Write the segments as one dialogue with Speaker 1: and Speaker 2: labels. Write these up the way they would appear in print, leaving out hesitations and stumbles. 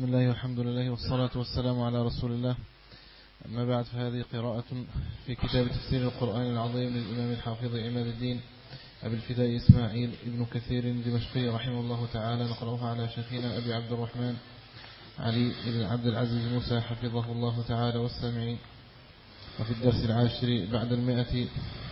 Speaker 1: الله والحمد لله والصلاة والسلام على رسول الله. أما بعد، فهذه قراءة في كتاب تفسير القرآن العظيم للإمام الحافظ عماد الدين أبي الفداء إسماعيل ابن كثير الدمشقي رحمه الله تعالى. نقرأها على شيخنا أبي عبد الرحمن علي بن عبد العزيز موسى حفظه الله تعالى والسامعين. وفي الدرس العاشر بعد 100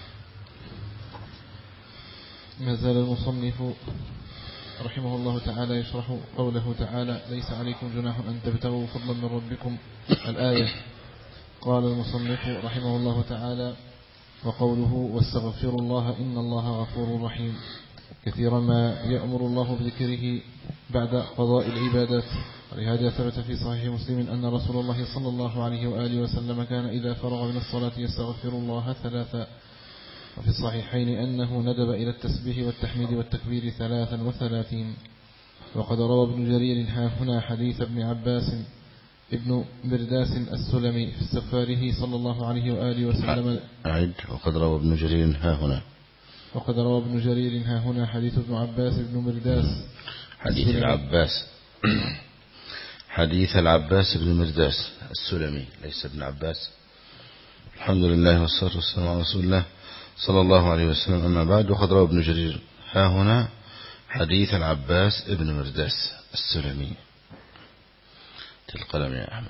Speaker 1: ما زال المصنف رحمه الله تعالى يشرح قوله تعالى: ليس عليكم جناح أن تبتغوا فضلا من ربكم، الآية. قال المصنف رحمه الله تعالى: وقوله واستغفروا الله إن الله غفور رحيم. كثيرا ما يأمر الله بذكره بعد قضاء العبادات، ولهذا ثبت في صحيح مسلم أن رسول الله صلى الله عليه وآله وسلم كان إذا فرغ من الصلاة يستغفر الله 3. وفي الصحيحين أنه ندب إلى التسبيح والتحميد والتكبير 33. وقد روى ابن جرير هنا حديث ابن عباس ابن مرداس السلمي في استغفاره صلى الله عليه وآله وسلم.
Speaker 2: وقد روى ابن جرير ها
Speaker 1: هنا حديث ابن عباس ابن مرداس
Speaker 2: حديث العباس بن مرداس السلمي، ليس ابن عباس. الحمد لله والصلاة والسلام على رسول الله صلى الله عليه وسلم. أما بعد، وقد روى ابن جرير ها هنا حديث العباس ابن مرداس السلمي. القلم يا أحمد.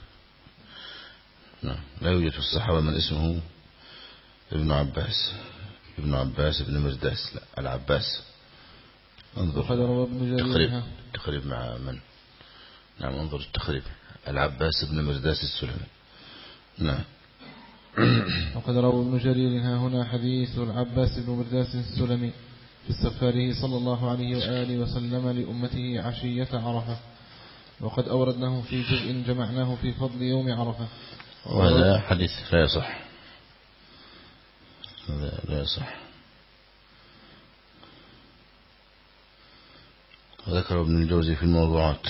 Speaker 2: لا يوجد في الصحابة من اسمه ابن عباس ابن مرداس، لا، العباس. انظر التقريب مع من؟ نعم، انظر التقريب. العباس ابن مرداس السلمي. نعم.
Speaker 1: وقد روى ابن جرير ها هنا حديث العباس بن مرداس السلمي في استغفاره صلى الله عليه وآله وسلم لأمته عشية عرفة. وقد أوردناه في جزء جمعناه في فضل يوم عرفة.
Speaker 2: وهذا حديث لا يصح. وذكر ابن الجوزي في الموضوعات.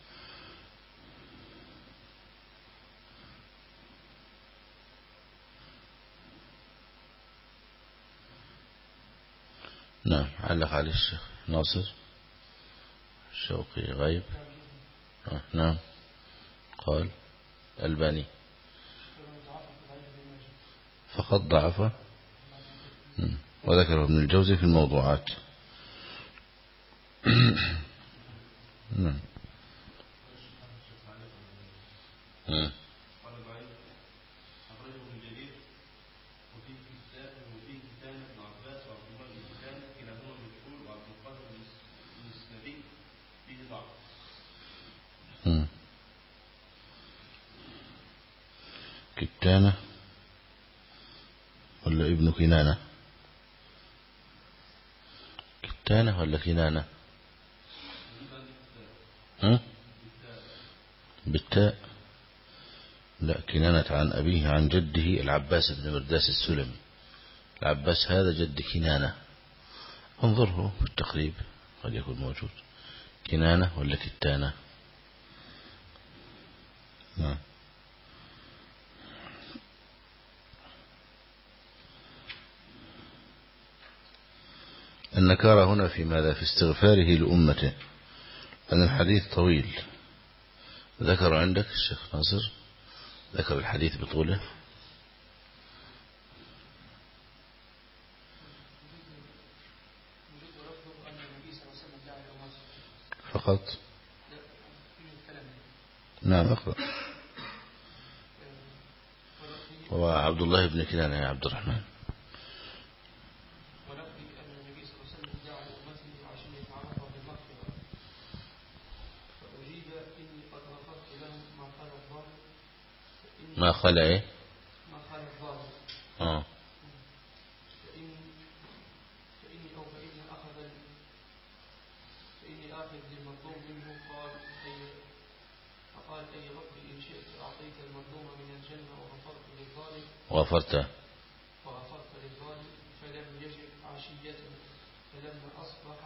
Speaker 2: نعم، علق عليه الشيخ ناصر الشوقي غيب. نعم، قال الباني فقط ضعف. وذكر ابن الجوزي في الموضوعات. نعم. كتانة ولا ابن كنانة؟ كتانة ولا كنانة؟ بالتاء. لا، كنانة عن أبيه عن جده العباس بن مرداس السلمي. العباس هذا جد كنانة. انظره في التقريب قد يكون موجود. كنانة ولا كتانة؟ نعم. النكارة هنا في ماذا؟ في استغفاره لأمته، أن الحديث طويل. ذكر عندك الشيخ ناصر، ذكر الحديث بطوله فقط. نعم، اقرأ. وعبد الله بن كنانة يا عبد الرحمن. ما خلع ايه؟
Speaker 1: ما خلع الظالم. فإني آخذ للمظلوم منه. فقال أي ربي إن شئت أعطيت المظلوم من الجنة وغفرت للظالم فلم يجب عشيته فلما أصبح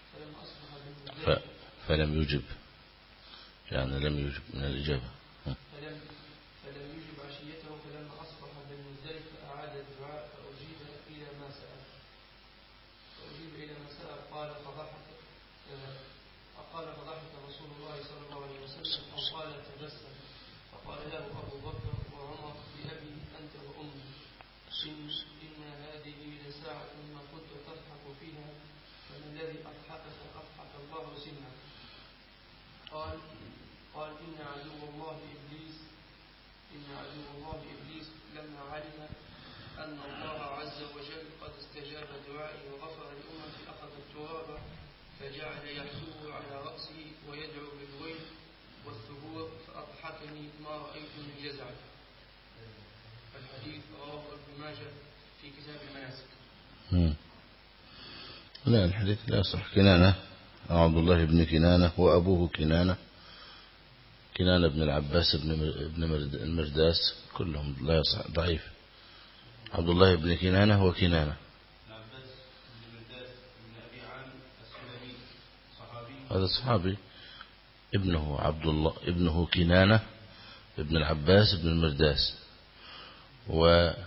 Speaker 2: فلم يجب، يعني لم يجب من الإجابة.
Speaker 1: فلم يجب عشيته فلما أصبح بالمزدلفة أعاد الدعاء فأجيب إلى ما سأل. قال فضحك رسول الله صلى الله عليه وسلم
Speaker 3: قال إن عدو الله إبليس لما علم أن الله عز وجل قد استجاب دعائي وغفر لأمتي أخذ التراب فجعل يحسوه على رأسه ويدعو بالويل والثبور فأضحكني ما رأيت من جزع. الحديث رواه ابن ماجه في كتاب المناسك.
Speaker 2: لا، الحديث لا يصح. كنانة عبد الله بن كنانة وأبوه كنانة بن العباس بن المرداس، كلهم لا يصح، ضعيف. عبد الله بن كنانة وكنانة
Speaker 3: العباس بن المرداس بن أبي عامر السلمي صحابي،
Speaker 2: هذا صحابي. ابنه عبد الله ابنه كنانة ابن العباس بن المرداس، وابن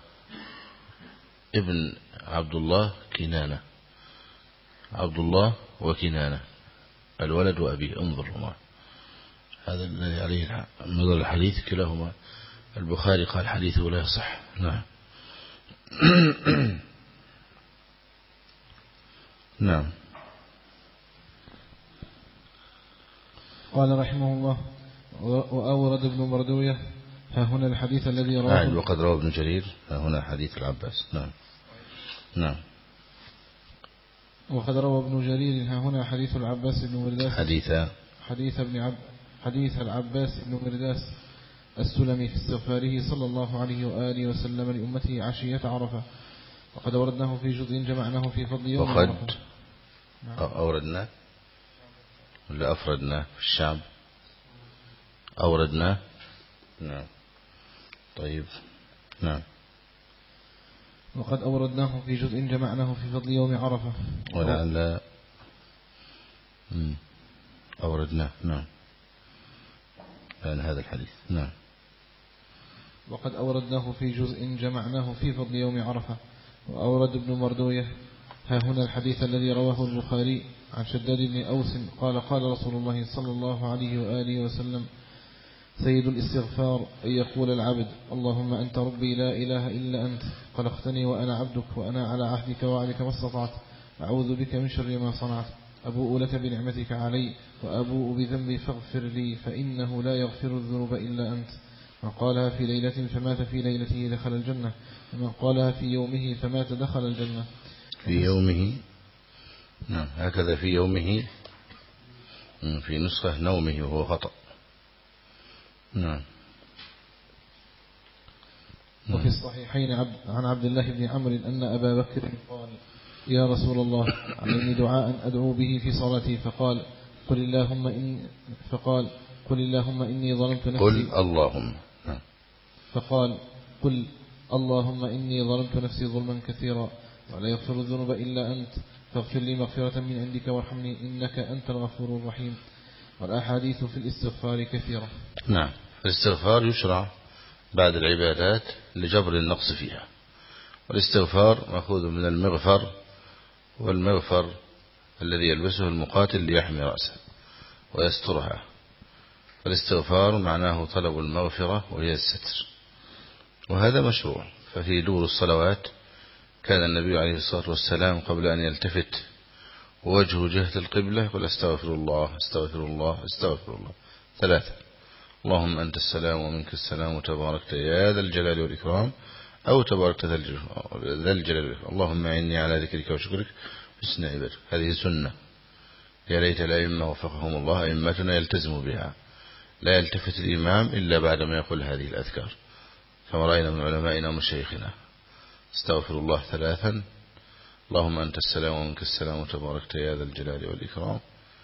Speaker 2: عبد الله كنانة، عبد الله وكنانة الولد وأبيه، انظرهما. هذا الذي عليه مدار الحديث، كلاهما البخاري قال حديثه لا يصح. نعم. نعم.
Speaker 1: قال رحمه الله: وأورد ابن مردوية ها هنا الحديث الذي رواه
Speaker 2: وقد روى ابن جرير ها هنا حديث العباس. نعم. نعم.
Speaker 1: وقد روى ابن جرير ها هنا حديث العباس بن مرداس حديث العباس بن مرداس السلمي في استغفاره صلى الله عليه وآله وسلم لأمته عشية عرفة، وقد أوردناه في جزء جمعناه في فضل يوم عرفة.
Speaker 2: أوردناه ولا أفردناه في الشعب؟ أوردناه. نعم. طيب. نعم.
Speaker 1: وقد أوردناه في جزء جمعناه في فضل يوم عرفة،
Speaker 2: ولعل أوردناه. نعم. لأن هذا الحديث. نعم.
Speaker 1: وقد أوردناه في جزء جمعناه في فضل يوم عرفة. وأورد ابن مردوية ها هنا الحديث الذي رواه البخاري عن شداد بن أوس قال: قال رسول الله صلى الله عليه وآله وسلم: سيد الاستغفار أن يقول العبد: اللهم أنت ربي لا إله إلا أنت، خلقتني وأنا عبدك، وأنا على عهدك ووعدك ما استطعت، أعوذ بك من شر ما صنعت، أبوء لك بنعمتك علي وأبوء بذنبي فاغفر لي، فإنه لا يغفر الذنوب إلا أنت. من قالها في ليلة فمات في ليلته دخل الجنة، ومن قالها في يومه فمات دخل الجنة.
Speaker 2: في يومه. نعم، هكذا في يومه، في نسخة نومه وهو خطأ. نعم.
Speaker 1: وفي الصحيحين عن عبد الله بن عمرو أن أبا بكر قال: يا رسول الله، علمني دعاء أدعو به في صلاتي، فقال: قل اللهم إني ظلمت نفسي.
Speaker 2: قل اللهم.
Speaker 1: فقال: قل اللهم إني ظلمت نفسي ظلما كثيرا ولا يغفر الذنوب إلا أنت، فاغفر لي مغفرة من عندك وارحمني إنك أنت الغفور الرحيم. والأحاديث في الاستغفار كثيرة.
Speaker 2: نعم. الاستغفار يشرع بعد العبادات لجبر النقص فيها، والاستغفار مأخوذ من المغفر، والمغفر الذي يلبسه المقاتل ليحمي رأسه ويسترها. فالاستغفار معناه طلب المغفرة وهي الستر، وهذا مشروع. ففي دور الصلوات كان النبي عليه الصلاة والسلام قبل أن يلتفت ووجهه جهة القبلة يقول: استغفر الله استغفر الله استغفر الله 3. اللهم أنت السلام ومنك السلام وتباركت يا ذا الجلال والإكرام، أو تباركت ذا الجلال والإكرام. اللهم أعني على ذكرك وشكرك وحسن عبادتك. هذه سنة، يا ليت الأئمة وفقهم الله أئمتنا يلتزموا بها. لا يلتفت الإمام إلا بعدما يقول هذه الأذكار، كما رأينا من علمائنا ومشايخنا. استغفر الله 3، اللهم أنت السلام ومنك السلام وتباركت يا ذا الجلال والإكرام،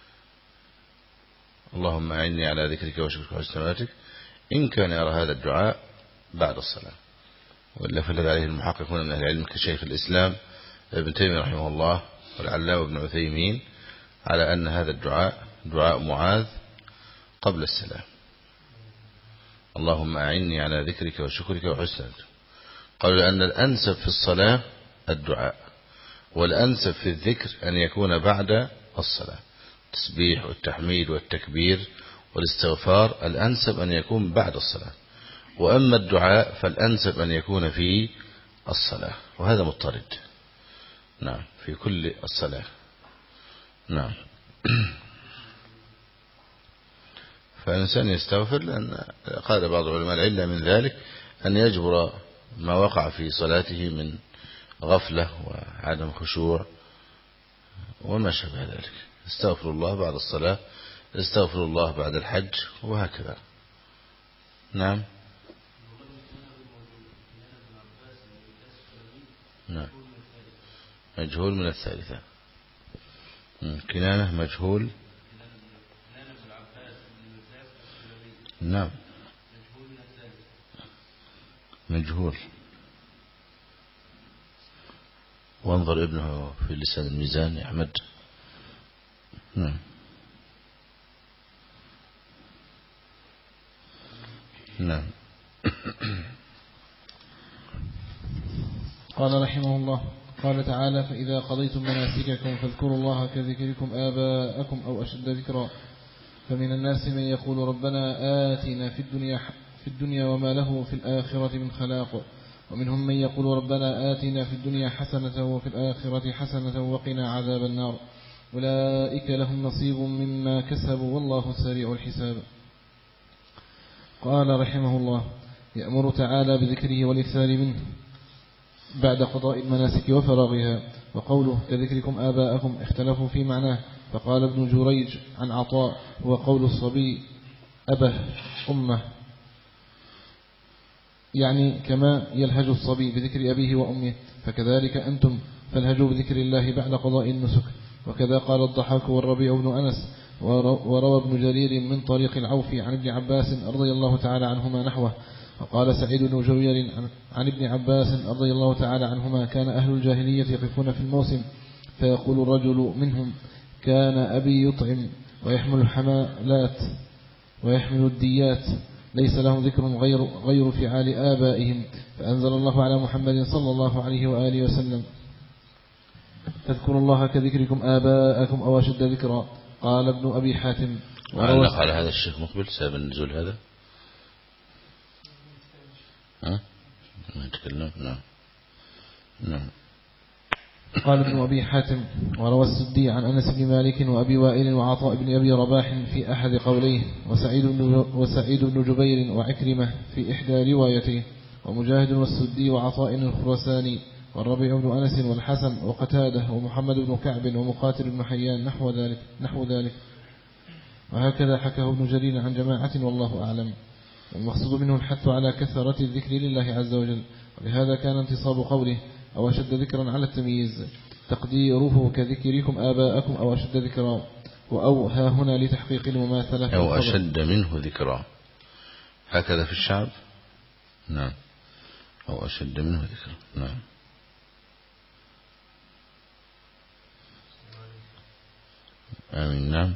Speaker 2: اللهم أعني على ذكرك وشكرك وحسن عبادتك، إن كان يرى هذا الدعاء بعد الصلاة. وإلا فالذي عليه المحققون من أهل العلم كشيخ الإسلام ابن تيمية رحمه الله والعلامة ابن عثيمين على أن هذا الدعاء دعاء معاذ قبل السلام. اللهم أعني على ذكرك وشكرك وحسن عبادتك. قالوا لأن الأنسب في الصلاة الدعاء، والأنسب في الذكر أن يكون بعد الصلاة. التسبيح والتحميد والتكبير والاستغفار الأنسب أن يكون بعد الصلاة، وأما الدعاء فالأنسب أن يكون في الصلاة، وهذا مضطرد. نعم، في كل الصلاة. نعم. فالإنسان يستغفر، لأن قال بعض علماء العلة من ذلك أن يجبر ما وقع في صلاته من غفلة وعدم خشوع وما شابه ذلك. استغفر الله بعد الصلاة، استغفر الله بعد الحج، وهكذا. نعم. نعم. مجهول من الثالثة. كنانة مجهول. نعم مجهول. وانظر ابنه في لسان الميزان يا أحمد. نعم. نعم.
Speaker 1: قال رحمه الله، قال تعالى: فإذا قضيتم مناسككم فاذكروا الله كذكركم آباءكم أو أشد ذكرا. فمن الناس من يقول ربنا آتنا في الدنيا وما له في الآخرة من خلاق، ومنهم من يقول ربنا آتنا في الدنيا حسنة وفي الآخرة حسنة وقنا عذاب النار. أولئك لهم نصيب مما كسبوا والله سريع الحساب. قال رحمه الله: يأمر تعالى بذكره والإكثار منه بعد قضاء المناسك وفراغها. وقوله كذكركم آباءكم اختلفوا في معناه، فقال ابن جريج عن عطاء: هو قول الصبي أبه أمه، يعني كما يلهج الصبي بذكر أبيه وأمه، فكذلك أنتم فالهجوا بذكر الله بعد قضاء النسك. وكذا قال الضحاك والربيع بن أنس. وروى ابن جرير من طريق العوف عن ابن عباس رضي الله تعالى عنهما نحوه. وقال سعيد بن جبير عن ابن عباس رضي الله تعالى عنهما: كان أهل الجاهلية يقفون في الموسم فيقول الرجل منهم: كان أبي يطعم ويحمل الحمالات ويحمل الديات، ليس لهم ذكر غير فعال آبائهم، فأنزل الله على محمد صلى الله عليه وآله وسلم: فاذكروا الله كذكركم آباءكم أو أشد ذكرا. قال ابن أبي حاتم:
Speaker 2: علق على هذا الشيخ مقبل سبب النزول هذا؟ نتكلم. نعم. نعم.
Speaker 1: قال ابن أبي حاتم: وروى السدي عن أنس بن مالك وأبي وائل وعطاء بن أبي رباح في أحد قوليه، وسعيد بن جبير وعكرمة في إحدى روايته، ومجاهد والسدي وعطاء الخرساني والربيع بن أنس والحسن وقتاده ومحمد بن كعب ومقاتل بن حيان نحو ذلك. وهكذا حكاه ابن جرير عن جماعة والله أعلم. والمقصود منه الحث على كثرة الذكر لله عز وجل، ولهذا كان انتصاب قوله أو أشد ذكرا على التمييز، تقديره كذكركم آباءكم أو أشد ذكرا، وأو ها هنا لتحقيق المماثلة
Speaker 2: أو أشد منه ذكرا، هكذا في الشعب. نعم. أو أشد منه ذكرا. نعم. آمين. نعم.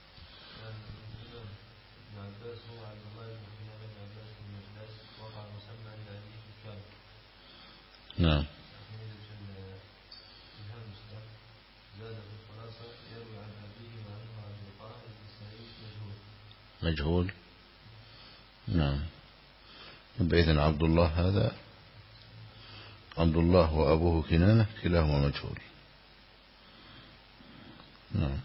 Speaker 2: نعم. مجهول. نعم. بإذن عبد الله هذا عبد الله وأبوه كنانة كلاهما مجهول. نعم.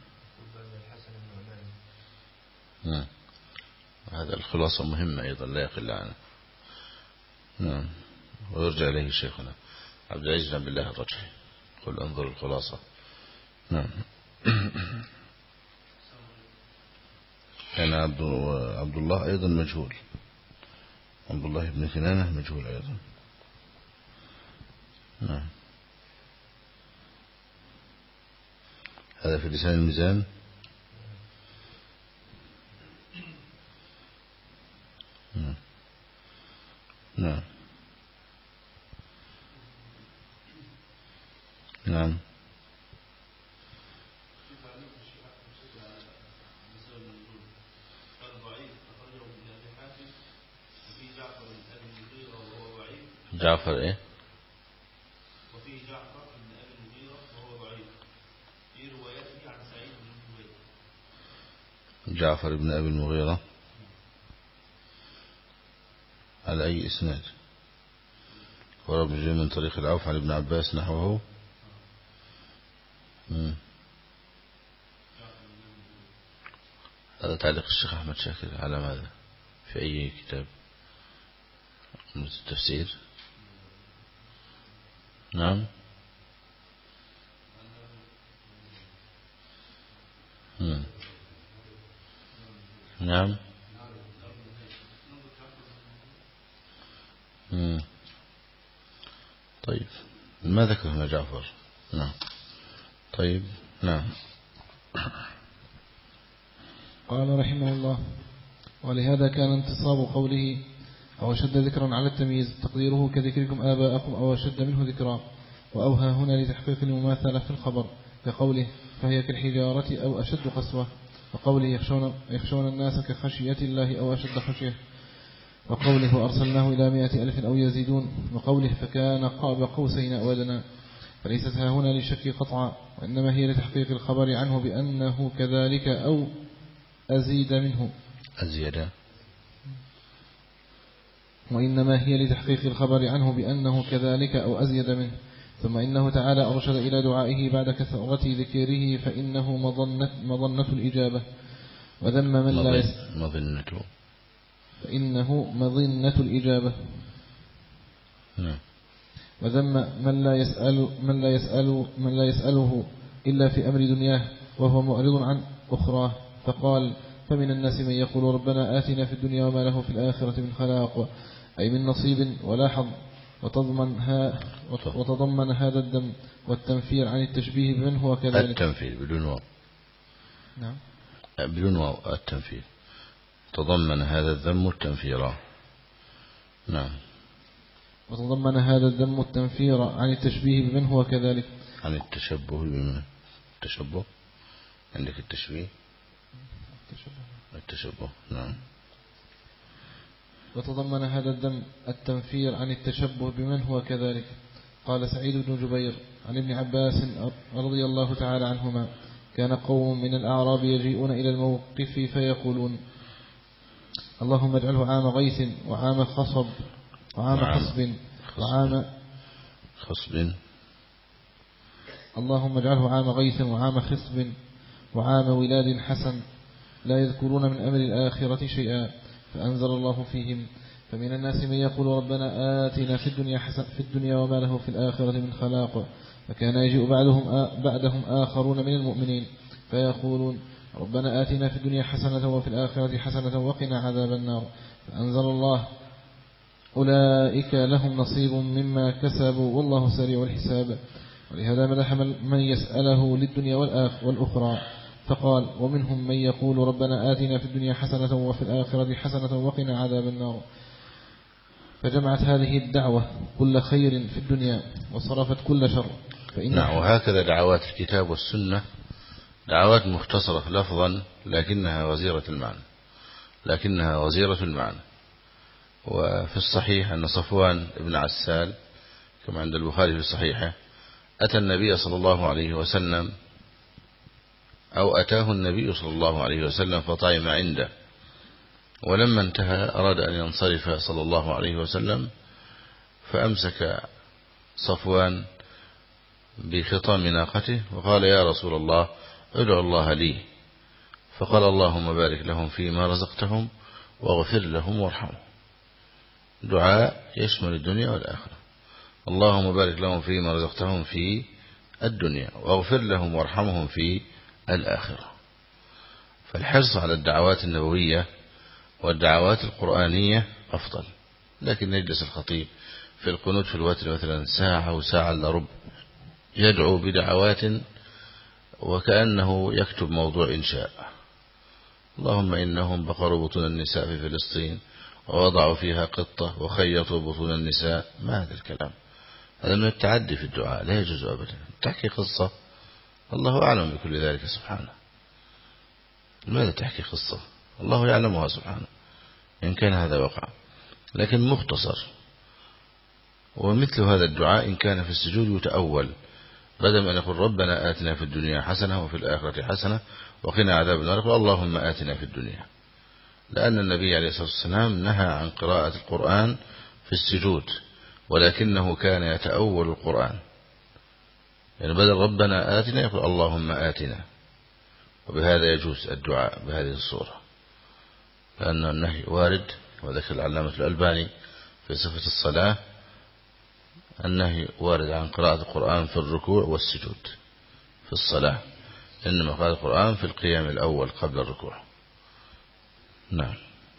Speaker 2: نعم. هذا الخلاصة مهمة أيضا لا يقل عنها. نعم. ويرجع إليه شيخنا عبد العزيز بن الله الرجحي، قل انظر الخلاصة. نعم. كان عبد الله أيضا مجهول، عبد الله بن كنانة مجهول أيضا. نعم. هذا في لسان الميزان. نعم. نعم. نعم. جعفر ايه؟
Speaker 4: وفي جعفر بن أبي المغيرة وهو ضعيف في روايته عن سعيد بن جبير.
Speaker 2: جعفر بن أبي المغيرة على أي إسناد؟ ورب جاء من طريق العوف عن ابن عباس نحوه. هذا تعليق الشيخ أحمد شاكر على ماذا؟ في أي كتاب؟ التفسير. نعم. نعم. طيب ما ذكر هنا جعفر؟ نعم. طيب نعم.
Speaker 1: قال رحمه الله: ولهذا كان انتصاب قوله أو أشد ذكرا على التمييز تقديره كذكركم آباءكم أو أشد منه ذكرا، وأوهى هنا لتحقيق المماثلة في الخبر كقوله فهي كالحجارة أو أشد قسوة، وقوله يخشون الناس كخشية الله أو أشد خشية، وقوله أرسلناه إلى 100,000 أو يزيدون، وقوله فكان قاب قوسين أو أدنى. فليست ها هنا لشك قطعا، وإنما هي لتحقيق الخبر عنه بأنه كذلك أو أزيد منه. وإنما هي لتحقيق الخبر عنه بأنه كذلك أو أزيد منه. ثم إنه تعالى أرشد إلى دعائه بعد كثرة ذكره فإنه مظنة الإجابة، وذم من لا فإنه مظنة الإجابة، وذم من لا يسأله إلا في أمر دنياه وهو معرض عن أخراه، فقال فمن الناس من يقول ربنا آتنا في الدنيا وما له في الآخرة من خلاق، أي من نصيب ولا حظ. وتضمن هذا الذم والتنفير عن التشبيه بمن هو كذلك.
Speaker 2: التنفير بدون واو.
Speaker 1: نعم
Speaker 2: بدون واو. التنفير تضمن هذا الذم والتنفير. نعم.
Speaker 1: وتضمن هذا الذم والتنفير عن التشبيه بمن هو كذلك.
Speaker 2: عن التشبه بمن؟ التشبه عندك التشبيه التشبه. نعم.
Speaker 1: وتضمن هذا الذم التنفير عن التشبه بمن هو كذلك. قال سعيد بن جبير عن ابن عباس رضي الله تعالى عنهما: كان قوم من الأعراب يجيئون إلى الموقف فيقولون اللهم اجعله عام غيث وعام خصب وعام خصب وعام
Speaker 2: خصب.
Speaker 1: اللهم اجعله عام غيث وعام خصب وعام ولاد حسن، لا يذكرون من أمر الآخرة شيئا. فأنزل الله فيهم فمن الناس من يقول ربنا آتنا في الدنيا وما له في الآخرة من خلاق. فكان يجيء بعدهم آخرون من المؤمنين فيقولون ربنا آتنا في الدنيا حسنة وفي الآخرة حسنة وقنا عذاب النار. فأنزل الله أولئك لهم نصيب مما كسبوا والله سريع الحساب. ولهذا مدح من يسأله للدنيا والأخرى، فقال ومنهم من يقول ربنا آتنا في الدنيا حسنة وفي الآخرة حسنة وقنا عذاب النار. فجمعت هذه الدعوة كل خير في الدنيا وصرفت كل شر.
Speaker 2: نعم. وهكذا دعوات الكتاب والسنة دعوات مختصرة لفظا لكنها وزيرة المعنى. وفي الصحيح أن صفوان بن عسال كما عند البخاري في الصحيحة أتى النبي صلى الله عليه وسلم أو أتاه النبي صلى الله عليه وسلم فطعم عنده، ولما انتهى أراد أن ينصرف صلى الله عليه وسلم فأمسك صفوان بخطام ناقته وقال يا رسول الله ادعو الله لي، فقال اللهم بارك لهم فيما رزقتهم واغفر لهم وارحمهم. دعاء يشمل الدنيا والآخرة. اللهم بارك لهم فيما رزقتهم في الدنيا واغفر لهم وارحمهم في الآخرة. فالحرص على الدعوات النبوية والدعوات القرآنية أفضل. لكن يجلس الخطيب في القنوت في الوتر مثلا ساعة وساعة إلا ربع يدعو بدعوات وكأنه يكتب موضوع إنشاء. اللهم إنهم بقروا بطون النساء في فلسطين ووضعوا فيها قطة وخيطوا بطون النساء. ما هذا الكلام؟ هذا من التعدي في الدعاء، لا يجوز أبدا. تحكي قصة الله أعلم بكل ذلك سبحانه. لماذا تحكي قصة الله يعلمها سبحانه إن كان هذا وقع، لكن مختصر. ومثل هذا الدعاء إن كان في السجود يتأول، بدل أن يقول ربنا آتنا في الدنيا حسنة وفي الآخرة حسنة وقنا عذاب النار يقول اللهم آتنا في الدنيا، لأن النبي عليه الصلاة والسلام نهى عن قراءة القرآن في السجود، ولكنه كان يتأول القرآن. يعني بدل ربنا آتنا يقول اللهم آتنا، وبهذا يجوز الدعاء بهذه الصورة. لأن النهي وارد، وذكر العلامة الألباني في صفة الصلاة النهي وارد عن قراءة القرآن في الركوع والسجود في الصلاة، إنما قراءة القرآن في القيام الأول قبل الركوع. نعم.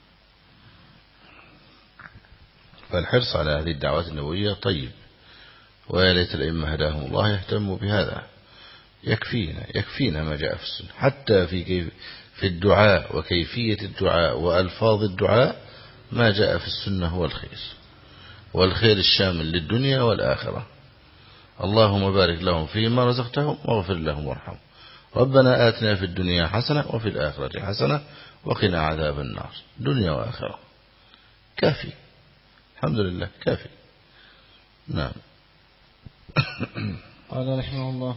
Speaker 2: فالحرص على هذه الدعوات النبوية طيب، ويا ليت الأئمة هداهم الله يهتموا بهذا. يكفينا ما جاء في السنة، حتى في الدعاء وكيفية الدعاء وألفاظ الدعاء ما جاء في السنة هو الخير، والخير الشامل للدنيا والآخرة. اللهم بارك لهم فيما رزقتهم واغفر لهم وارحمهم، ربنا آتنا في الدنيا حسنة وفي الآخرة حسنة وقنا عذاب النار. دنيا وآخرة كافي، الحمد لله كافي. نعم.
Speaker 1: قال رحمه الله: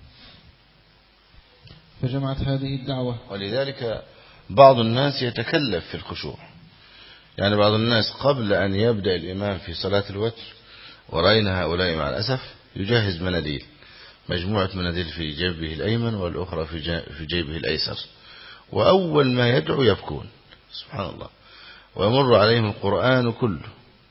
Speaker 1: فجمعت هذه الدعوة.
Speaker 2: ولذلك بعض الناس يتكلف في الخشوع، يعني بعض الناس قبل أن يبدأ الإمام في صلاة الوتر، ورأينا هؤلاء مع الأسف يجهز مناديل، مجموعة مناديل في جيبه الأيمن والأخرى في جيبه الأيسر، وأول ما يدعو يبكون سبحان الله، ويمر عليهم القرآن كله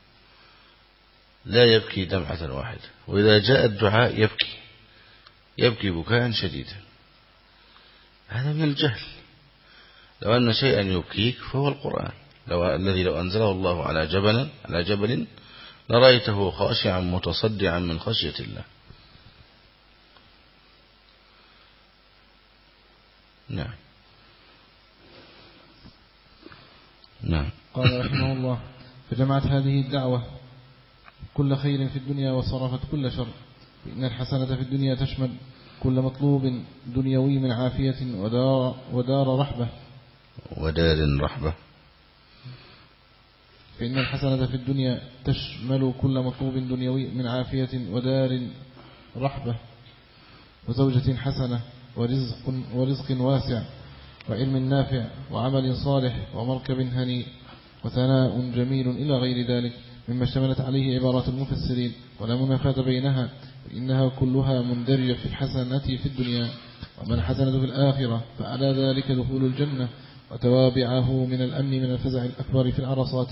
Speaker 2: لا يبكي دمعة واحدة، وإذا جاء الدعاء يبكي بكاء شديدا. هذا من الجهل. لو أن شيئا يبكيك فهو القرآن، الذي لو أنزله الله على جبل لرأيته خاشعا متصدعا من خشية الله. نعم. نعم.
Speaker 1: قال رحمه الله: فجمعت هذه الدعوة كل خير في الدنيا وصرفت كل شر، فإن الحسنة في الدنيا تشمل كل مطلوب دنيوي من عافية ودار رحبة. فإن الحسنة في الدنيا تشمل كل مطلوب دنيوي من عافية ودار رحبة، وزوجة حسنة، ورزق واسع، وعلم نافع، وعمل صالح، ومركب هنيء، وثناء جميل إلى غير ذلك مما اشتملت عليه عبارات المفسرين، ولا منافاة بينها، فإنها كلها مندرجة في الحسنة في الدنيا. وأما الحسنة في الآخرة فعلى ذلك دخول الجنة، وتوابعه من الأمن من الفزع الأكبر في العرصات،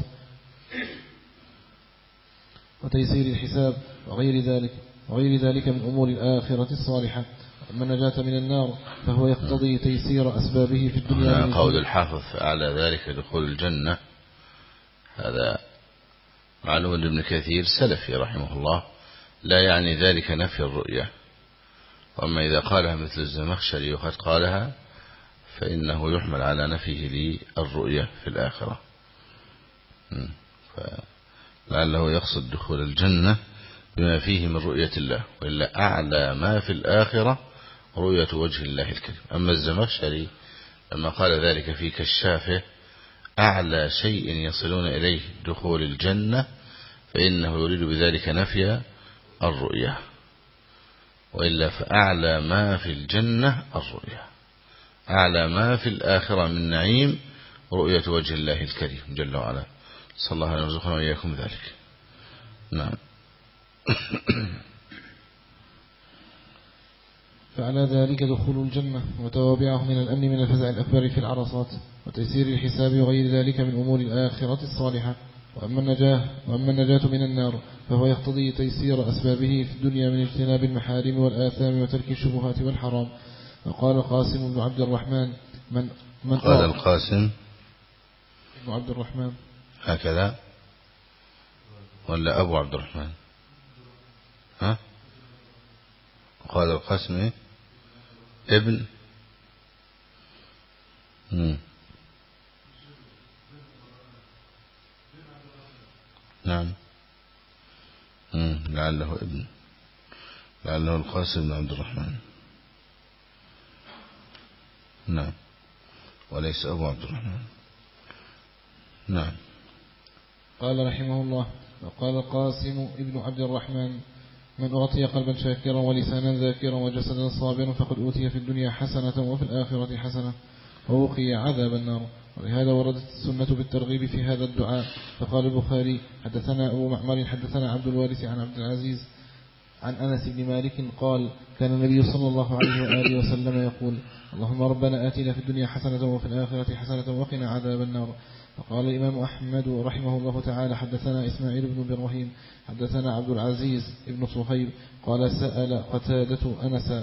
Speaker 1: وتيسير الحساب، وغير ذلك من أمور الآخرة الصالحة. أما النجاة من النار فهو يقتضي تيسير أسبابه في الدنيا.
Speaker 2: قول الحافظ فعلى ذلك دخول الجنة، هذا معلوم ابن كثير سلفي رحمه الله، لا يعني ذلك نفي الرؤية. وأما إذا قالها مثل الزمخشري وقد قالها فإنه يحمل على نفيه للرؤية في الآخرة، فلعله يقصد دخول الجنة بما فيه من رؤية الله، وإلا أعلى ما في الآخرة رؤية وجه الله الكريم. أما الزمخشري لما قال ذلك في كشافه أعلى شيء يصلون إليه دخول الجنة، فإنه يريد بذلك نفي الرؤية، وإلا فأعلى ما في الجنة الرؤية، أعلى ما في الآخرة من نعيم رؤية وجه الله الكريم جل وعلا. صلى الله عليه وسلم وإياكم ذلك. نعم.
Speaker 1: فعلى ذلك دخول الجنة، وتوابعه من الأمن من الفزع الأكبر في العرصات، وتيسير الحساب، وغير ذلك من أمور الآخرة الصالحة. وأما النجاة من النار فهو يقتضي تيسير أسبابه في الدنيا من اجتناب المحارم والآثام وترك الشبهات والحرام. وقال القاسم بن عبد الرحمن
Speaker 2: قال القاسم
Speaker 1: بن عبد الرحمن
Speaker 2: هكذا ولا أبو عبد الرحمن؟ ها؟ قال القاسم ابن نعم لعله ابن، لعله القاسم بن عبد الرحمن، نعم، وليس أبو عبد الرحمن. نعم.
Speaker 1: قال رحمه الله: وقال القاسم ابن عبد الرحمن: من أعطي قلبا شاكرا ولسانا ذاكرا وجسدا صابرا فقد أوتي في الدنيا حسنة وفي الآخرة حسنة ووقي عذاب النار. ولهذا وردت السنة بالترغيب في هذا الدعاء. فقال البخاري: حدثنا أبو معمر حدثنا عبد الوارث عن عبد العزيز عن أنس بن مالك قال كان النبي صلى الله عليه وآله وسلم يقول اللهم ربنا آتنا في الدنيا حسنة وفي الآخرة حسنة وقنا عذاب النار. وقال الإمام أحمد رحمه الله تعالى حدثنا إسماعيل بن إبراهيم حدثنا عبد العزيز بن صهيب قال سأل قتادة أنس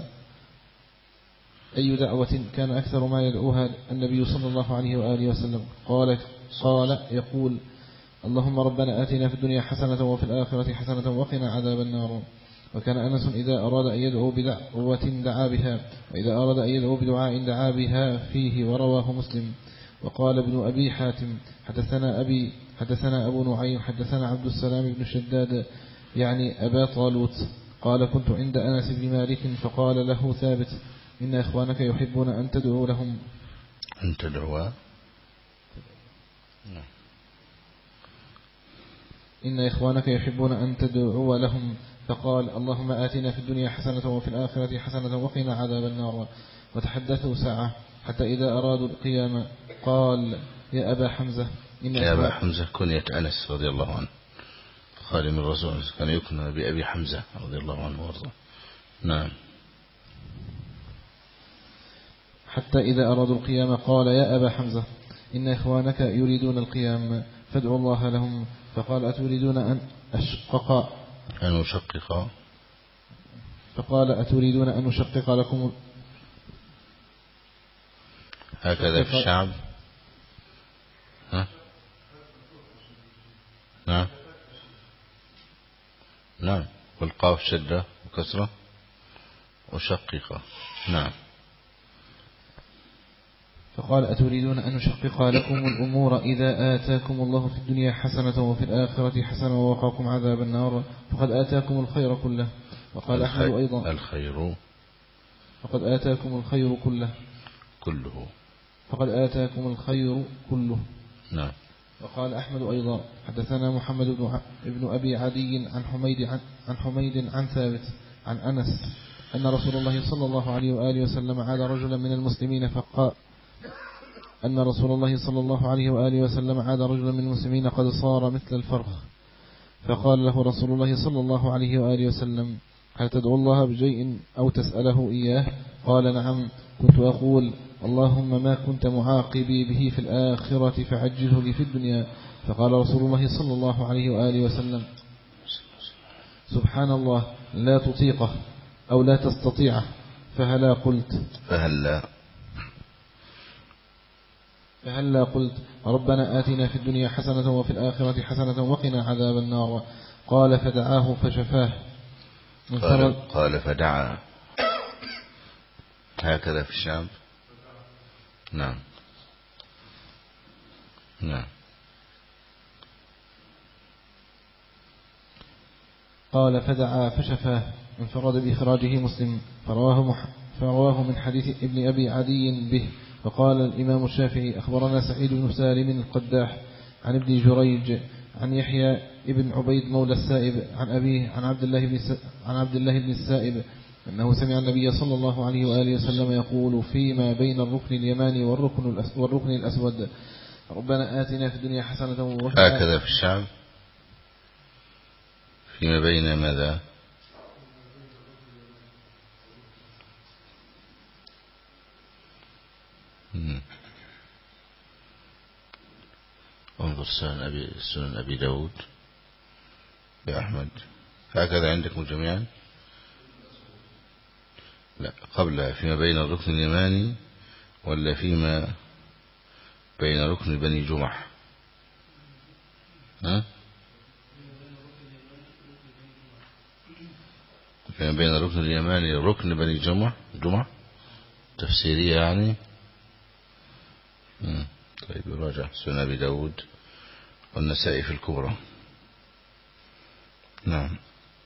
Speaker 1: أي دعوة كان أكثر ما يدعوها النبي صلى الله عليه وآله وسلم قال يقول اللهم ربنا آتنا في الدنيا حسنة وفي الآخرة حسنة وقنا عذاب النار. وكان أنس إذا أراد أن يدعو بدعوة دعا بها وإذا أراد أن يدعو بدعاء دعا بها فيه ورواه مسلم. وقال ابن أبي حاتم حدثنا أبو نعيم حدثنا عبد السلام بن شداد يعني أبا طالوت قال كنت عند أنس بن مالك فقال له ثابت إن إخوانك يحبون أن تدعو لهم
Speaker 2: أن تدعو
Speaker 1: إن إخوانك يحبون أن تدعو لهم فقال اللهم آتنا في الدنيا حسنة وفي الآخرة حسنة وقنا عذاب النار. وتحدثوا ساعة حتى إذا أرادوا القيام قال يا أبا حمزة
Speaker 2: يا أبا حمزة كنية أنس رضي الله عنه خادم الرسول كان يكنى بأبي حمزة رضي الله عنه وارضاه. نعم.
Speaker 1: حتى إذا أرادوا القيام قال يا أبا حمزة إن إخوانك يريدون القيام فادعوا الله لهم. فقال أتريدون أن أشقق فقال أتريدون أن أشقق لكم
Speaker 2: هكذا في الشعب. ها؟ نعم والقاف شدة وكسرة وشقيقة. نعم.
Speaker 1: فقال أتريدون أن نشقق لكم الأمور إذا آتاكم الله في الدنيا حسنة وفي الآخرة حسنة ووقاكم عذاب النار فقد آتاكم الخير كله. وقال أحمد أيضا
Speaker 2: الخير
Speaker 1: فقد آتاكم الخير كله.
Speaker 2: نعم.
Speaker 1: وقال أحمد أيضا حدثنا محمد بن أبي عدي عن حميد عن ثابت عن أنس أن رسول الله صلى الله عليه وآله وسلم عاد رجلا من المسلمين قد صار مثل الفرخ فقال له رسول الله صلى الله عليه وآله وسلم هل تدعو الله بشيء أو تسأله إياه؟ قال نعم كنت أقول اللهم ما كنت معاقبي به في الآخرة فعجله لي في الدنيا. فقال رسول الله صلى الله عليه وآله وسلم سبحان الله لا تطيقه أو لا تستطيعه فهلا قلت ربنا آتنا في الدنيا حسنة وفي الآخرة حسنة وقنا عذاب النار. قال فدعاه فشفاه.
Speaker 2: قال فدعا هكذا في الشام. نعم.
Speaker 1: قال فدعا فشفاه انفرد بإخراجه مسلم فرواه من حديث ابن أبي عدي به. وقال الإمام الشافعي أخبرنا سعيد بن سالم القداح عن ابن جريج عن يحيى ابن عبيد مولى السائب عن أبيه عن عبد الله بن السائب أنه سمع النبي صلى الله عليه وآله وسلم يقول فيما بين الركن اليماني والركن الأسود ربنا آتنا في الدنيا حسنة
Speaker 2: هكذا في الشعب فيما بين ماذا؟ انظر سنن أبي داود بأحمد هكذا عندكم جميعا. لا قبل فيما بين الركن اليماني ولا فيما بين ركن بني جمح؟ فيما بين الركن اليماني ركن بني جمح تفسيرية يعني. طيب يراجع سنن أبي داود والنسائي في الكبرى. نعم.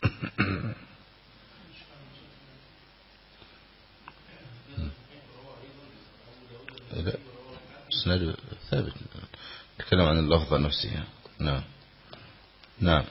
Speaker 2: لا اسناد ثابت نتكلم عن اللفظة نفسها. نعم.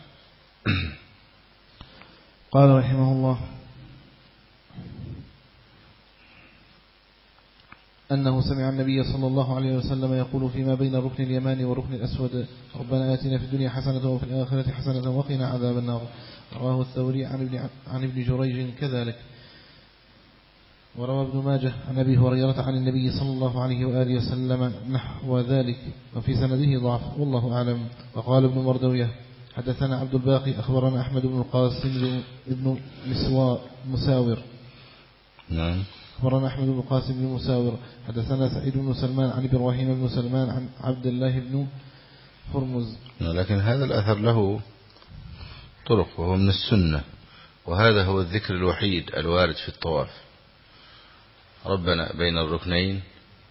Speaker 1: قال رحمه الله أنه سمع النبي صلى الله عليه وسلم يقول فيما بين الركن اليماني والركن الأسود: ربنا آتنا في الدنيا حسنة وفي الآخرة حسنة وقنا عذاب النار. رواه الثوري عن ابن جريج كذلك. وروى ابن ماجه عن أبي هريرة عن النبي صلى الله عليه وآله وسلم نحو ذلك، وفي سنده ضعف والله أعلم. وقال ابن مردوية: حدثنا عبد الباقي أخبرنا أحمد بن القاسم بن مساور.
Speaker 2: نعم.
Speaker 1: أخبرنا أحمد بن القاسم بن مساور حدثنا سعيد بن سلمان عن إبراهيم بن سلمان عن عبد الله بن هرمز.
Speaker 2: لكن هذا الأثر له طرق وهو من السنة، وهذا هو الذكر الوحيد الوارد في الطواف. ربنا بين الركنين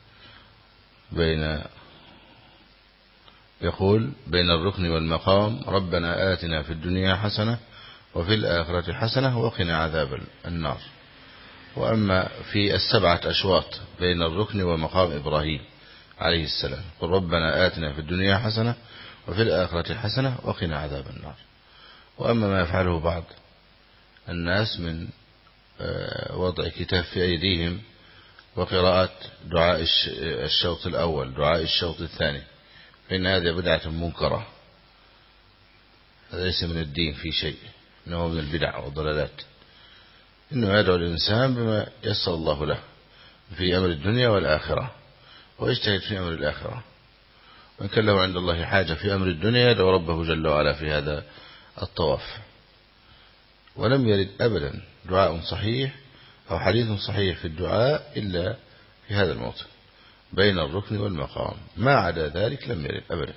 Speaker 2: يقول بين الركن والمقام: ربنا آتنا في الدنيا حسنة وفي الآخرة حسنة وقنا عذاب النار. وأما في 7 أشواط بين الركن ومقام إبراهيم عليه السلام: قل ربنا آتنا في الدنيا حسنة وفي الآخرة حسنة وقنا عذاب النار. وأما ما يفعله بعض الناس من وضع كتاب في أيديهم وقراءة دعاء الشوط الأول دعاء الشوط الثاني، فإن هذا بدعة منكرة، هذا ليس من الدين في شيء، إنه من البدع والضلالات. إنه يدعو الإنسان بما يسر الله له في أمر الدنيا والآخرة، ويجتهد في أمر الآخرة. وإن كان له عند الله حاجة في أمر الدنيا يدعو ربه جل وعلا في هذا الطواف. ولم يرد أبدا دعاء صحيح أو حديث صحيح في الدعاء إلا في هذا الموطن بين الركن والمقام، ما عدا ذلك لم يرد أبدا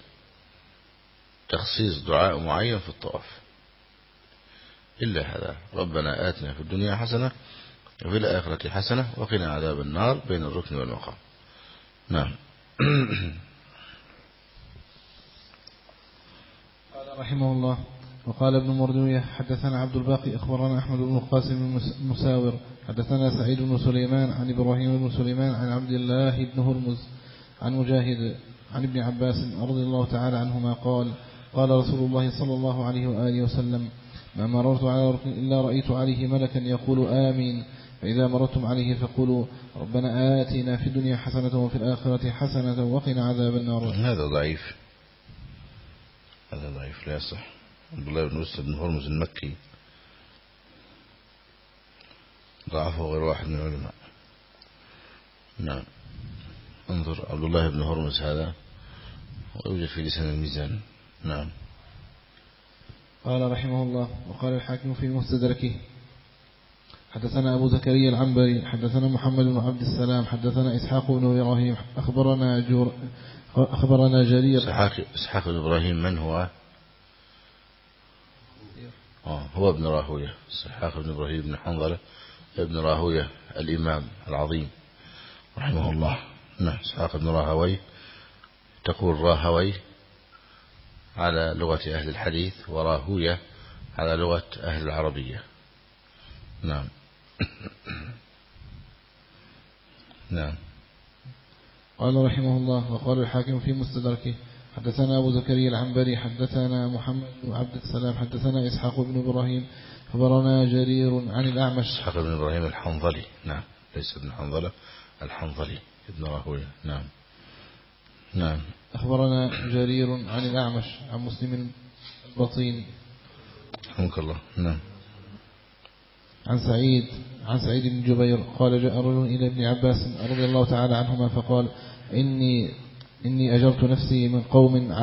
Speaker 2: تخصيص دعاء معين في الطواف إلا هذا: ربنا آتنا في الدنيا حسنة وفي الآخرة حسنة وقنا عذاب النار بين الركن والمقام. نعم.
Speaker 1: قال رحمه الله: وقال ابن مردوية: حدثنا عبد الباقي أخبرنا أحمد بن القاسم المساور حدثنا سعيد بن سليمان عن إبراهيم بن سليمان عن عبد الله بن هرمز عن مجاهد عن ابن عباس رضي الله تعالى عنهما قال: قال رسول الله صلى الله عليه وآله وسلم: ما مررت على ركن إلا رأيت عليه ملكا يقول آمين، فإذا مررتم عليه فقولوا ربنا آتنا في الدنيا حسنة وفي الآخرة حسنة وقنا عذاب النار.
Speaker 2: هذا ضعيف، لا يصح. عبد الله بن أسد بن هرمز المكي ضعفه غير واحد من العلماء. نعم. انظر عبد الله بن هرمز هذا ويوجد في لسان الميزان. نعم.
Speaker 1: قال رحمه الله: وقال الحاكم في مستدركه: حدثنا أبو زكريا العنبري حدثنا محمد بن عبد السلام حدثنا إسحاق بن إبراهيم أخبرنا جرير.
Speaker 2: إسحاق بن إبراهيم من هو؟ هو ابن راهوية. إسحاق بن إبراهيم بن حنظلة ابن راهوية الإمام العظيم رحمه الله. نعم. إسحاق بن راهوي، تقول راهوي على لغة أهل الحديث وراهوية على لغة أهل العربية. نعم. نعم.
Speaker 1: قال رحمه الله: وقال الحاكم في مستدركه: حدثنا أبو زكريا العنبري حدثنا محمد بن عبد السلام حدثنا إسحاق بن إبراهيم أخبرنا جرير عن الأعمش.
Speaker 2: إسحاق بن إبراهيم الحنظلي. نعم، ليس ابن حنظلة، الحنظلي ابن راهوية. نعم. نعم.
Speaker 1: أخبرنا جرير عن الأعمش عن مسلم البطين
Speaker 2: رحمك الله. نعم.
Speaker 1: عن سعيد بن جبير قال: جاء رجل إلى ابن عباس رضي الله تعالى عنهما فقال: إني أجرت نفسي من قوم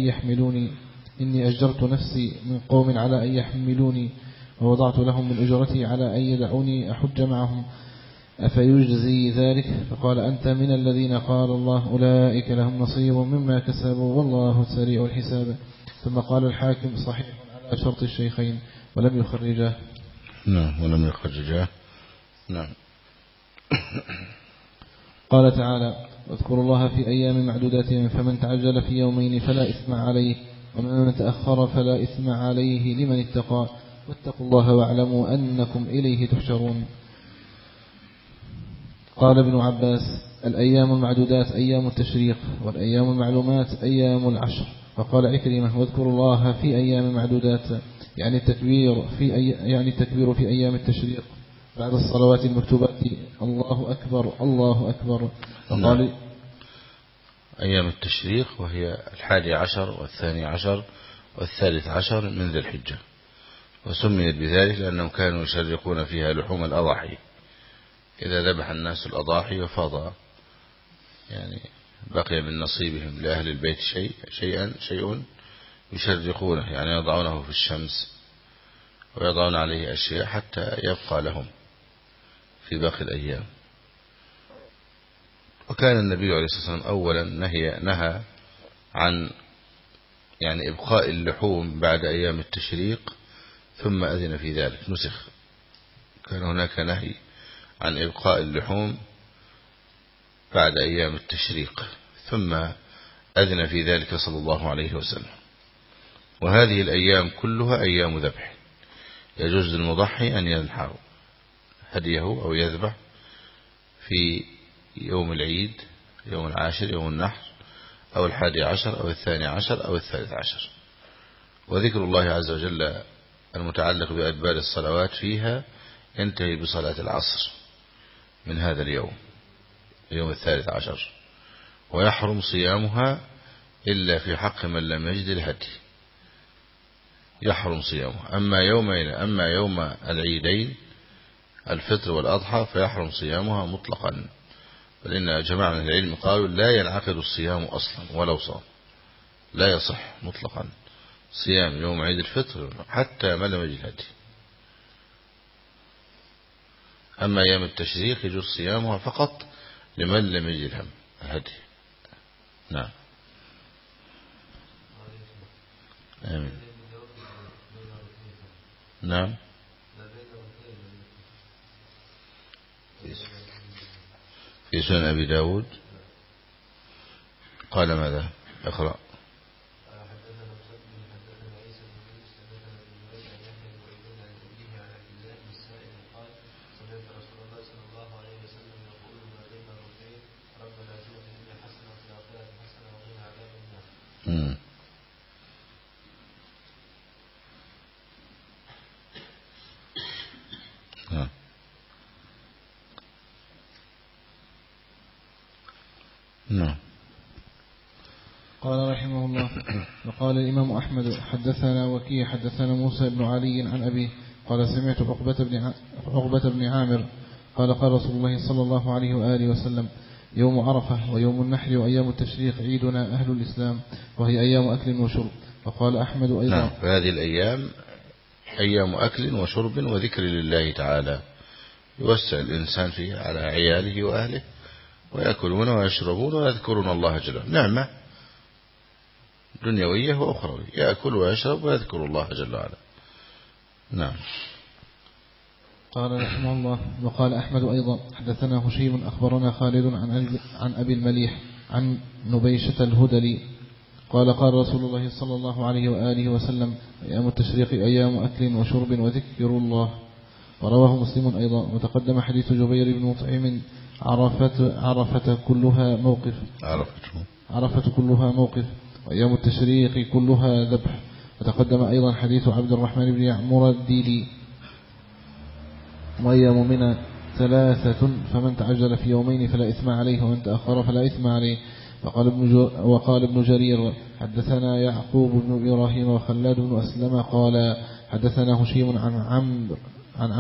Speaker 1: على أن يحملوني ووضعت لهم من أجرتي على أن يدعوني أحج معهم، أفيجزي ذلك؟ فقال: أنت من الذين قال الله أولئك لهم نصيب مما كسبوا والله سريع الحساب. ثم قال الحاكم: صحيح على شرط الشيخين ولم يخرجاه.
Speaker 2: نعم، ولم يخرجاه. نعم.
Speaker 1: قال تعالى: واذكروا الله في أيام معدودات فمن تعجل في يومين فلا إثم عليه ومن تأخر فلا إثم عليه لمن اتقى واتقوا الله واعلموا أنكم إليه تحشرون. قال ابن عباس: الأيام المعدودات أيام التشريق والأيام المعلومات أيام العشر. فقال عكرمة: واذكروا الله في أيام معدودات يعني التكبير في أيام التشريق، بعد الصلوات المكتوبات الله أكبر الله أكبر. وقال
Speaker 2: أيام التشريق وهي 11 و12 و13 من ذي الحجة، وسميت بذلك لأنهم كانوا يشرقون فيها لحوم الأضاحي. إذا ذبح الناس الأضاحي وفاض يعني بقي من نصيبهم لأهل البيت شيء يشرقونه، يعني يضعونه في الشمس ويضعون عليه أشياء حتى يبقى لهم في باقي الأيام. وكان النبي عليه الصلاة والسلام أولا نهى عن يعني إبقاء اللحوم بعد أيام التشريق، ثم أذن في ذلك نسخ. كان هناك نهي عن إبقاء اللحوم بعد أيام التشريق، ثم أذن في ذلك صلى الله عليه وسلم. وهذه الأيام كلها أيام ذبح، يجوز للمضحي أن ينحر هديه أو يذبح في يوم العيد، يوم العاشر، يوم النحر، أو 11 أو 12 أو 13. وذكر الله عز وجل المتعلق بأدبار الصلوات فيها ينتهي بصلاة العصر من هذا اليوم، يوم 13، ويحرم صيامها إلا في حق من لم يجد الهدي، يحرم صيامها. أما يوم العيدين الفطر والأضحى فيحرم صيامها مطلقا، بل إن جماعة من العلم قالوا لا ينعقد الصيام أصلا ولو صام، لا يصح مطلقا صيام يوم عيد الفطر حتى من لم يجد الهدي. أما أيام التشريق يجوز صيامها فقط لمن لم يجد الهدي. نعم. آمين. نعم. في سنن أبي داود قال ماذا؟ اقرأ. نعم.
Speaker 1: قال رحمه الله: وقال الإمام أحمد حدثنا وكيع حدثنا موسى بن علي عن أبيه قال سمعت عقبة بن عامر قال قال رسول الله صلى الله عليه وآله وسلم: يوم عرفة ويوم النحر وأيام التشريق عيدنا أهل الإسلام، وهي أيام أكل وشرب. وقال أحمد أيضا:
Speaker 2: نعم، فهذه الأيام أيام أكل وشرب وذكر لله تعالى، يوسع الإنسان فيها على عياله وأهله، ويأكلون ويشربون ويذكرون الله جل وعلا، نعمة دنيوية وأخروية، يأكل ويشرب ويذكر الله جل وعلا. نعم.
Speaker 1: قال رحمه الله: وقال أحمد أيضا حدثنا هشيم أخبرنا خالد عن أبي المليح عن نبيشة الهدلي قال قال رسول الله صلى الله عليه وآله وسلم: أيام التشريق أيام أكل وشرب وذكر الله. ورواه مسلم أيضا. وتقدم حديث جبير بن مطعم: عرفة كلها موقف وأيام التشريق كلها ذبح. وتقدم أيضا حديث عبد الرحمن بن يعمر الديلي: وأيام منى 3 فمن تعجل في يومين فلا إثم عليه ومن تأخر فلا إثم عليه. وقال ابن جرير حدثنا يعقوب بن إبراهيم وخلاد بن أسلم قال حدثنا هشيم عن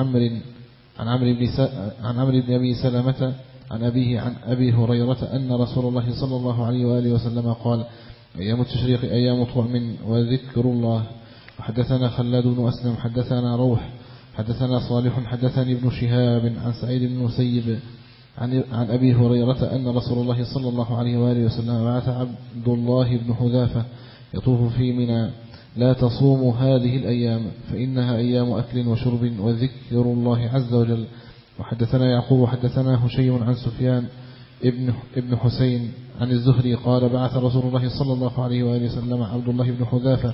Speaker 1: عمرو بن أبي سلمة عن أبيه عن أبي هريرة أن رسول الله صلى الله عليه وآله وسلم قال: أيام التشريق أيام طعم وذكر الله. وحدثنا خلاد بن أسلم حدثنا روح حدثنا صالح حدثني ابن شهاب عن سعيد بن المسيب عن أبي هريرة أن رسول الله صلى الله عليه وآله وسلم بعث عبد الله بن حذافة يطوف في منى: لا تصوموا هذه الأيام فإنها أيام أكل وشرب وذكر الله عز وجل. وحدثنا يعقوب وحدثنا هشيم عن سفيان ابن حسين عن الزهري قال بعث رسول الله صلى الله عليه وآله وسلم عبد الله بن حذافة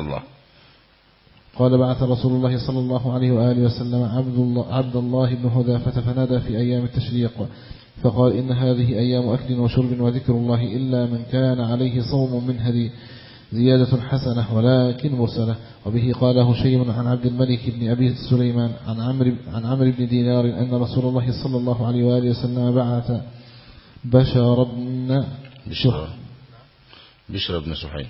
Speaker 1: قال بعث رسول الله صلى الله عليه وآله وسلم عبد الله بن حذافة فنادى في أيام التشريق فقال: إن هذه أيام أكل وشرب وذكر الله إلا من كان عليه صوم من هدي زيادة حسنة ولكن مرسلة. وبه قال هشيم عن عبد الملك بن أبي سليمان عن عمرو بن دينار أن رسول الله صلى الله عليه وآله وسلم بعث بشر بن سحيم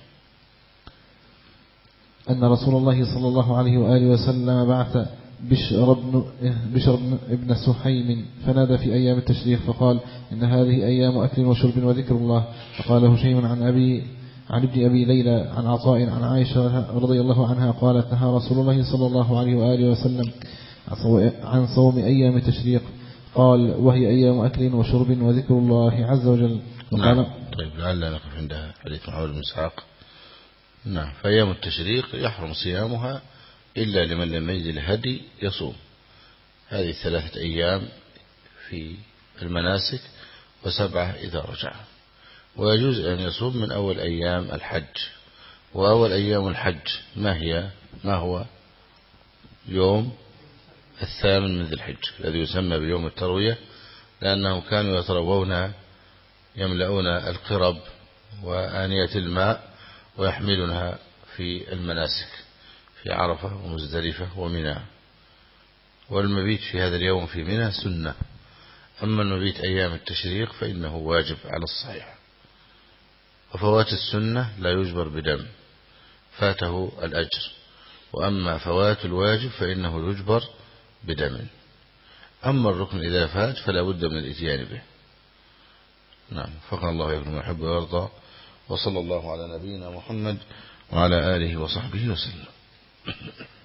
Speaker 1: أن رسول الله صلى الله عليه وآله وسلم بعث بشر ابن سحيم فنادى في أيام التشريق فقال إن هذه أيام أكل وشرب وذكر الله. فقال هشيم عن ابن أبي ليلى عن عطاء عن عائشة رضي الله عنها قالت نهى رسول الله صلى الله عليه وآله وسلم عن صوم أيام التشريق قال وهي أيام أكل وشرب وذكر الله عز وجل.
Speaker 2: نعم. طيب لعلنا نقف عند حديث محمد بن إسحاق. نعم. فأيام التشريق يحرم صيامها إلا لمن لم يجد الهدي يصوم هذه 3 أيام في المناسك و7 إذا رجع. ويجوز أن يصوم من أول أيام الحج. وأول أيام الحج ما هو يوم 8 من ذي الحج الذي يسمى بيوم التروية لأنهم كانوا يتروون يملؤون القرب وآنية الماء ويحملونها في المناسك في عرفة ومزدلفة ومنى. والمبيت في هذا اليوم في منى سنة. أما المبيت أيام التشريق فإنه واجب على الصحيح. وفوات السنة لا يجبر بدم فاته الأجر. وأما فوات الواجب فإنه يجبر بدم. أما الركن إذا فات فلا بد من الإتيان به. نعم. فقال الله يكرم ويحب ويرضى. وصلى الله على نبينا محمد وعلى آله وصحبه وسلم.